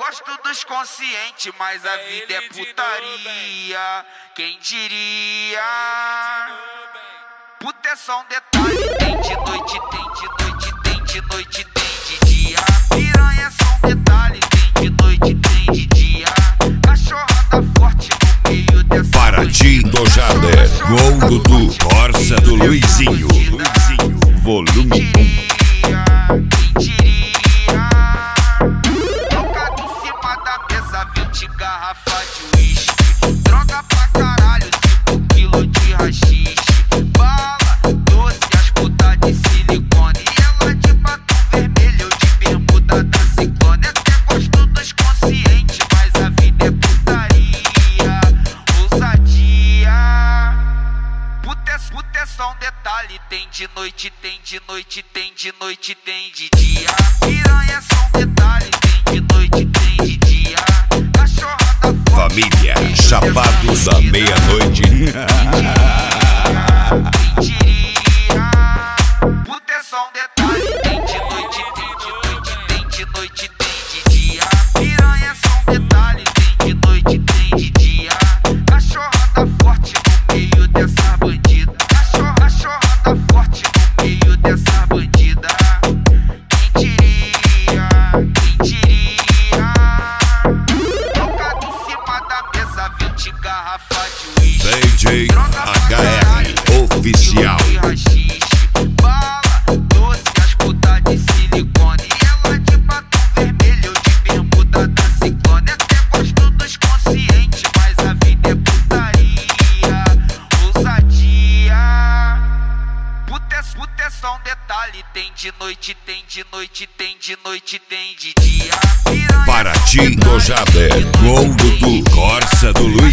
gosto dos conscientes, mas a vida é putaria. Quem diria? Puta é só um detalhe. Tem de noite, tem de noite, tem de noite, tem de dia. Piranha é só um detalhe. Tem de noite, tem de dia. Cachorrada forte no meio dessa Paraty do Jader, gol do Corsa do Luizinho. Volume 1. Quem diria? Tocado em cima da mesa, 20 garrafas de uísque. Droga pra caralho, 5 quilos de rachixe. Bala, doce, as putas de silicone. E ela de batom vermelho, eu de bermuda da ciclone. Até gosto dos conscientes, mas a vida é putaria. Ousadia. Puta é só um detalhe. Tem de noite, tem de noite, tem de noite, tem de dia. Piranha é só um detalhe. Tem de noite, tem de dia. Cachorrada forte. Família Chapados da Meia-Noite. Quem diria? Puta é só um detalhe. Tem de noite, tem de noite, tem de noite, tem de dia. Piranha é só um detalhe. Tem de noite, tem de dia. Cachorrada forte no meio dessa bandida. Cachorrada forte no meio dessa bandida. Quem diria? Quem diria? Tocado em cima da mesa, 20 garrafas de uísque. DJ HR Oficial. Bala, doce, as putas de silicone. E ela de batom vermelho, eu de bermuda da ciclone. Até gosto dos conscientes, mas a vida é putaria. Ousadia. Puta é só um detalhe. Tem de noite, tem de noite, tem de noite, tem de dia. Piranha é só um Paraty do detalhe. Jader, gol do Corsa do Luizinho.